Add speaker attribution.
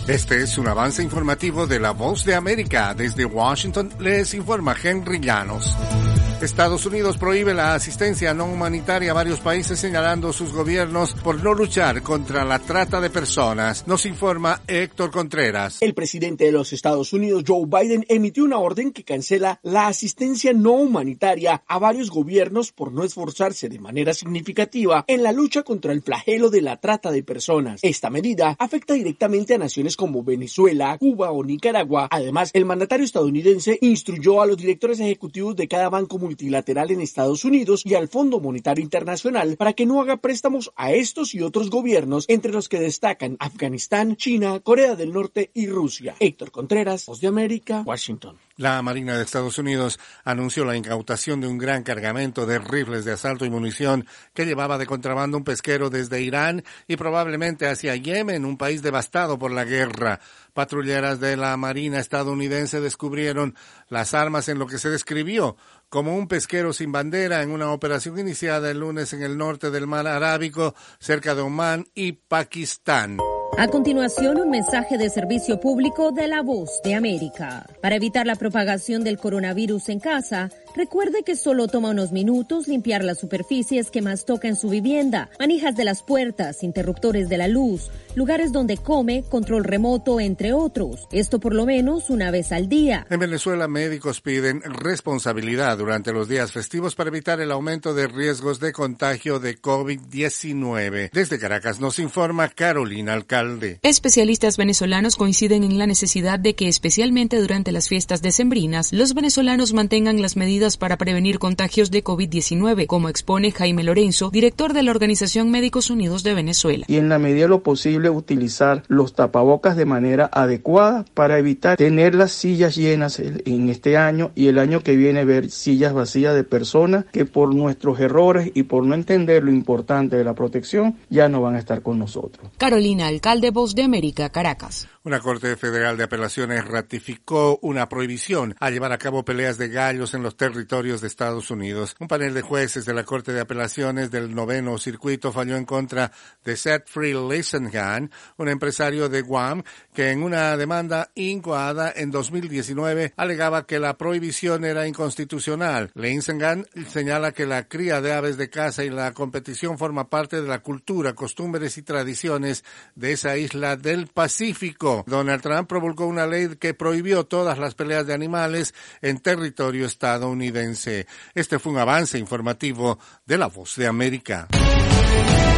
Speaker 1: Este es un avance informativo de La Voz de América. Desde Washington les informa Henry Llanos. Estados Unidos prohíbe la asistencia no humanitaria a varios países, señalando sus gobiernos por no luchar contra la trata de personas. Nos informa Héctor Contreras.
Speaker 2: El presidente de los Estados Unidos, Joe Biden, emitió una orden que cancela la asistencia no humanitaria a varios gobiernos por no esforzarse de manera significativa en la lucha contra el flagelo de la trata de personas. Esta medida afecta directamente a naciones como Venezuela, Cuba o Nicaragua. Además, el mandatario estadounidense instruyó a los directores ejecutivos de cada banco multilateral en Estados Unidos y al Fondo Monetario Internacional para que no haga préstamos a estos y otros gobiernos, entre los que destacan Afganistán, China, Corea del Norte y Rusia. Héctor Contreras, Voz de América, Washington.
Speaker 1: La Marina de Estados Unidos anunció la incautación de un gran cargamento de rifles de asalto y munición que llevaba de contrabando un pesquero desde Irán y probablemente hacia Yemen, un país devastado por la guerra. Patrulleras de la Marina estadounidense descubrieron las armas en lo que se describió como un pesquero sin bandera en una operación iniciada el lunes en el norte del Mar Arábico, cerca de Omán y Pakistán.
Speaker 3: A continuación, un mensaje de servicio público de La Voz de América. Para evitar la propagación del coronavirus en casa, recuerde que solo toma unos minutos limpiar las superficies que más toca en su vivienda, manijas de las puertas, interruptores de la luz, lugares donde come, control remoto, entre otros. Esto por lo menos una vez al día.
Speaker 1: En Venezuela, médicos piden responsabilidad durante los días festivos para evitar el aumento de riesgos de contagio de COVID-19. Desde Caracas nos informa Carolina Alcalde.
Speaker 4: Especialistas venezolanos coinciden en la necesidad de que, especialmente durante las fiestas decembrinas, los venezolanos mantengan las medidas para prevenir contagios de COVID-19, como expone Jaime Lorenzo, director de la Organización Médicos Unidos de Venezuela.
Speaker 5: Y en la medida de lo posible utilizar los tapabocas de manera adecuada para evitar tener las sillas llenas en este año y el año que viene ver sillas vacías de personas que por nuestros errores y por no entender lo importante de la protección ya no van a estar con nosotros.
Speaker 4: Carolina Alcalde, Voz de América, Caracas.
Speaker 1: Una Corte Federal de Apelaciones ratificó una prohibición a llevar a cabo peleas de gallos en los territorios de Estados Unidos. Un panel de jueces de la Corte de Apelaciones del 9º Circuito falló en contra de Seth Free Lisengan, un empresario de Guam, que en una demanda incoada en 2019 alegaba que la prohibición era inconstitucional. Lisengan señala que la cría de aves de caza y la competición forma parte de la cultura, costumbres y tradiciones de esa isla del Pacífico. Donald Trump promulgó una ley que prohibió todas las peleas de animales en territorio estadounidense. Este fue un avance informativo de La Voz de América.